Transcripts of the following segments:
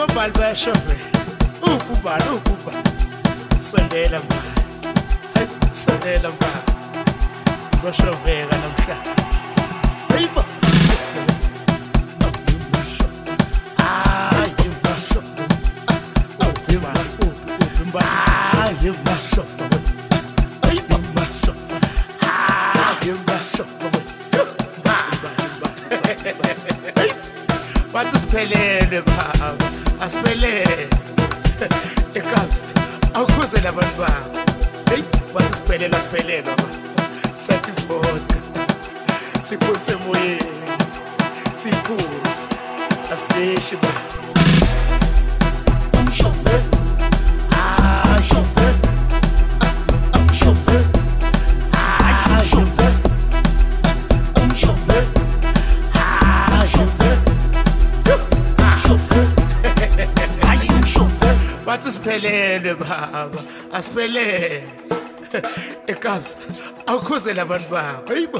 ababhali bayashove ukuba sondela mba hayi sondela mba uzoshoveka namhlanje hayibo Bathi siphelele baba asiphelele eKabza awukhuze labantu baba hey bathi siphelele baba sathi vodka siphuthe moyeni siphuze asideshi baba umshove shove shove shove Bathi siphelele baba asiphelele eKabza awukhuze labantu baba hayibo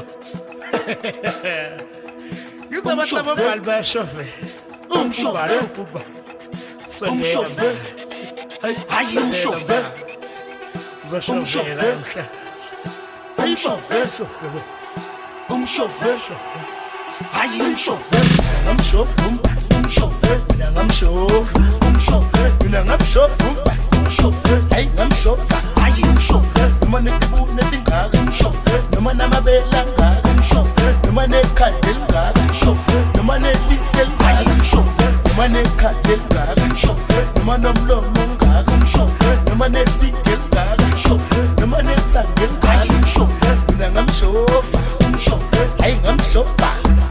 ngizobathi ababhali bayashove ukuba sondela hayi umshove uzoshovela namhlanje hayibo umshove hayi umshove umshove mina ngamshova mina ngamshova hayi ngamshova hayi umshove noma netibune tingaka umshove noma namabela ngaka umshove noma nekhadi elingaka umshove noma nelihle elingaka umshove noma nekhadi elingaka umshove noma nomlomo ngaka umshove noma nefike elingaka umshove noma nethanga elingaka umshove mina ngamshova hayi ngamshova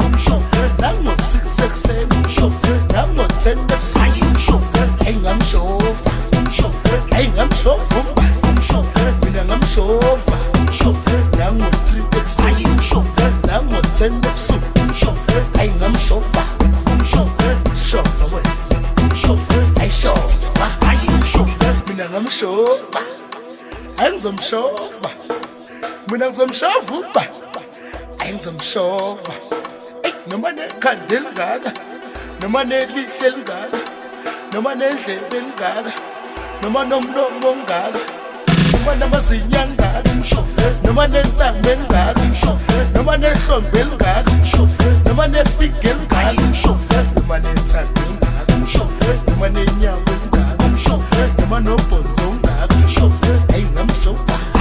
nango-6 umshove nango-10 ebusuku umshove hayi ngamshova hayi ngamshova mina ngamshova nango-3 ekuseni nango-10 ebusuku hayi ngamshova shova wena hayi shova hayi umshove mina ngamshova hayi ngizomshova mina ngizomshova uba hayi ngizomshova noma nekhanda elingaka noma nelihle elingaka noma nendlebe elingaka noma nomlomo ongaka noma namazinyo angaka noma nentamo elingaka noma nehlombe elingaka noma nefike elingaka noma nethando elingaka noma nenyawo elingaka noma nobhonzo ongaka hayi ngamshova